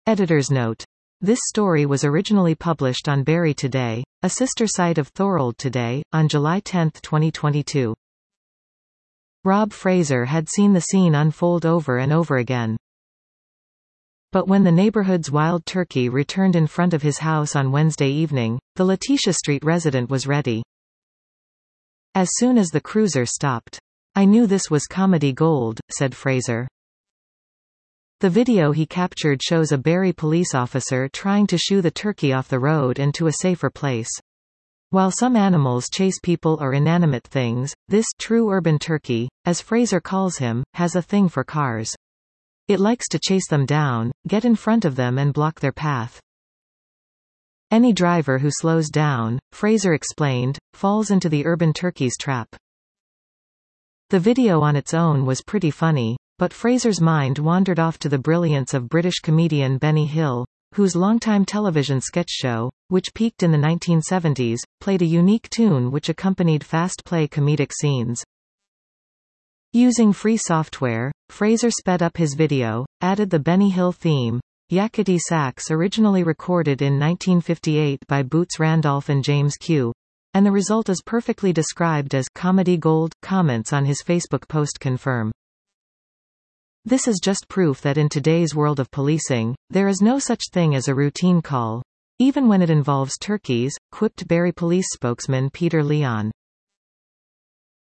Editor's note. This story was originally published on Barrie Today, a sister site of Thorold Today, on July 10, 2022. Rob Fraser had seen the scene unfold over and over again. But when the neighborhood's wild turkey returned in front of his house on Wednesday evening, the Letitia Street resident was ready. As soon as the cruiser stopped. "I knew this was comedy gold," said Fraser. The video he captured shows a Barrie police officer trying to shoo the turkey off the road and to a safer place. While some animals chase people or inanimate things, this true urban turkey, as Fraser calls him, has a thing for cars. It likes to chase them down, get in front of them and block their path. Any driver who slows down, Fraser explained, falls into the urban turkey's trap. The video on its own was pretty funny, but Fraser's mind wandered off to the brilliance of British comedian Benny Hill, whose longtime television sketch show, which peaked in the 1970s, played a unique tune which accompanied fast-play comedic scenes. Using free software, Fraser sped up his video, added the Benny Hill theme, Yakety Sax, originally recorded in 1958 by Boots Randolph and James Q, and the result is perfectly described as comedy gold. Comments on his Facebook post confirm. "This is just proof that in today's world of policing, there is no such thing as a routine call, even when it involves turkeys," quipped Barrie Police spokesman Peter Leon.